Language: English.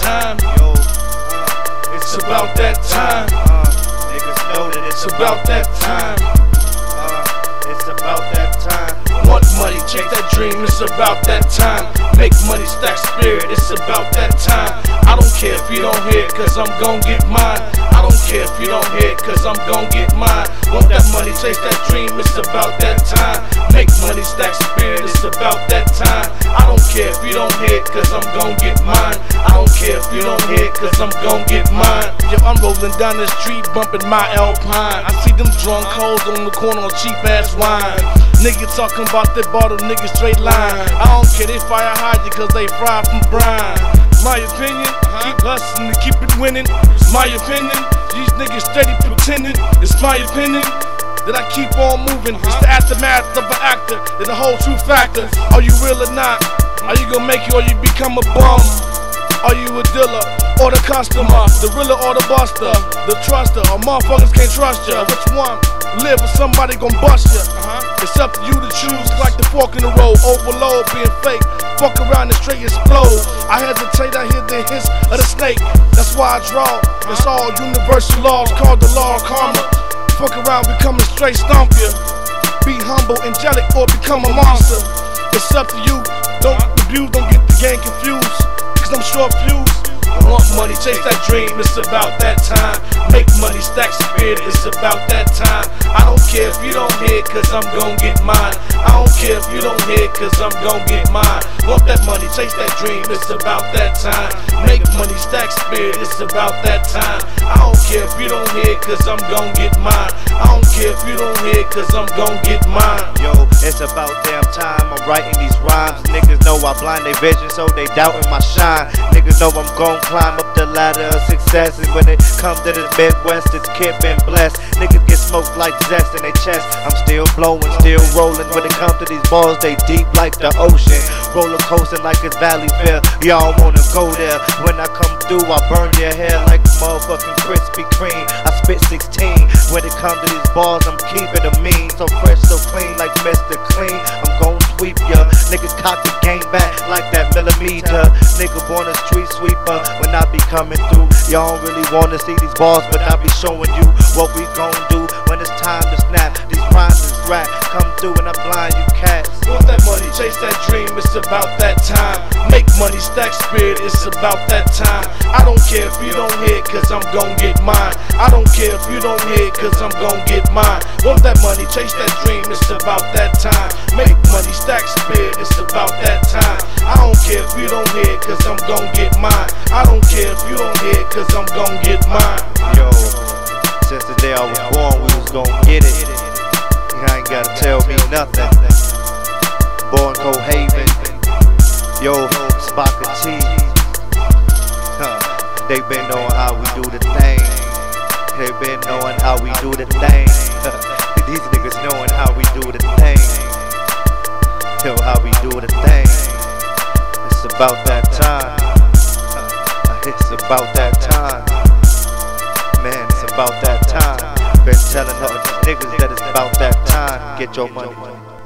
time. It's about that time. Niggas know that It's about that time. It's about that time. Want money, chase that dream, it's about that time. Make money, stack spirit, it's about that time. I don't care if you don't hear it, cause I'm gon' get mine. I don't care if you don't hear it, cause I'm gon' get mine. Want that money, chase that dream, it's about that time. Make money, stack spirit, it's about that time. I don't care if you don't hear it, cause I'm gon' get mine. I don't care if you don't hear it, cause I'm gon' get mine. Yo, I'm rolling down the street, bumping my Alpine. I see them drunk hoes on the corner on cheap ass wine. Niggas talking about that bottle, niggas straight line. I don't care, they fire hide you cause they fry from brine. My opinion, keep hustling and keep it winning. My opinion, these niggas steady pretending. It's my opinion that I keep on moving. It's the aftermath of an actor, it's the whole true factor. Are you real or not? Are you gonna make it or you become a bum? Are you a dealer or the customer? The realer or the buster? The truster or motherfuckers can't trust ya? Which one? Live or somebody gon' bust ya? It's up to you to choose, like the fork in the road. Overload, being fake, fuck around and straight explode. I hesitate, I hear the hiss of the snake. That's why I draw. It's all universal laws called the law of karma. Fuck around, become a straight stomp ya. Be humble, angelic, or become a monster. It's up to you. Don't abuse, don't get the game confused, cause I'm short fused. Want money, chase that dream, it's about that time. Make money, stack spirit, it's about that time. I don't care if you don't hear it, cause I'm gon' get mine. I don't care if you don't hear it, cause I'm gon' get mine. Want that money, chase that dream, it's about that time. Make money, stack spirit, it's about that time. I don't care if you don't hear it, cause I'm gon' get mine. I don't care if you don't hear it, cause I'm gon' get mine. Yo, it's about damn time I'm writing these rhymes. Niggas know I blind their vision, so they doubting my shine. Niggas know I'm gon' climb up the ladder of success. And when it comes to this Midwest, it's kid been blessed. Niggas get smoked like zest in their chest. I'm still blowing, still rolling. When it comes to these balls, they deep like the ocean. Roller coasting like it's Valley Fair. Y'all wanna go there. When I come through, I burn your hair like motherfucking Krispy Kreme. I spit 16. When it comes to these balls, I'm keeping them mean. So fresh, so clean like Mr. Clean. I'm gon' sweep ya. Niggas cock the game back like that millimeter. Nigga born a street sweeper. When I be coming through, y'all don't really wanna see these balls, but I be showing you what we gon' do when it's time to snap. These rhymes is rap. Come through and I blind you cats. Want that money, chase that dream, it's about that time. Make money, stack spirit, it's about that time. I don't care if you don't hear it, cause I'm gon' get mine. I don't care if you don't hear it, cause I'm gon' get mine. Want that money, chase that dream, it's about that time. Make money, stack spirit, it's about that time. I don't care if you don't hear it, cause I'm gon' get mine. I don't care if you don't hear it, cause I'm gon' get mine. Yo, since the day I was born, we was gon' get it. You ain't gotta tell me nothing. Born Cohaven, yo, Spaka T. They been knowing how we do the thing. They been knowing how we do the thing. These niggas knowing how we do the thing. Yo, how we do the thing. It's about that time. It's about that time. Man, it's about that time. Been telling all these niggas that it's about that time. Get your money.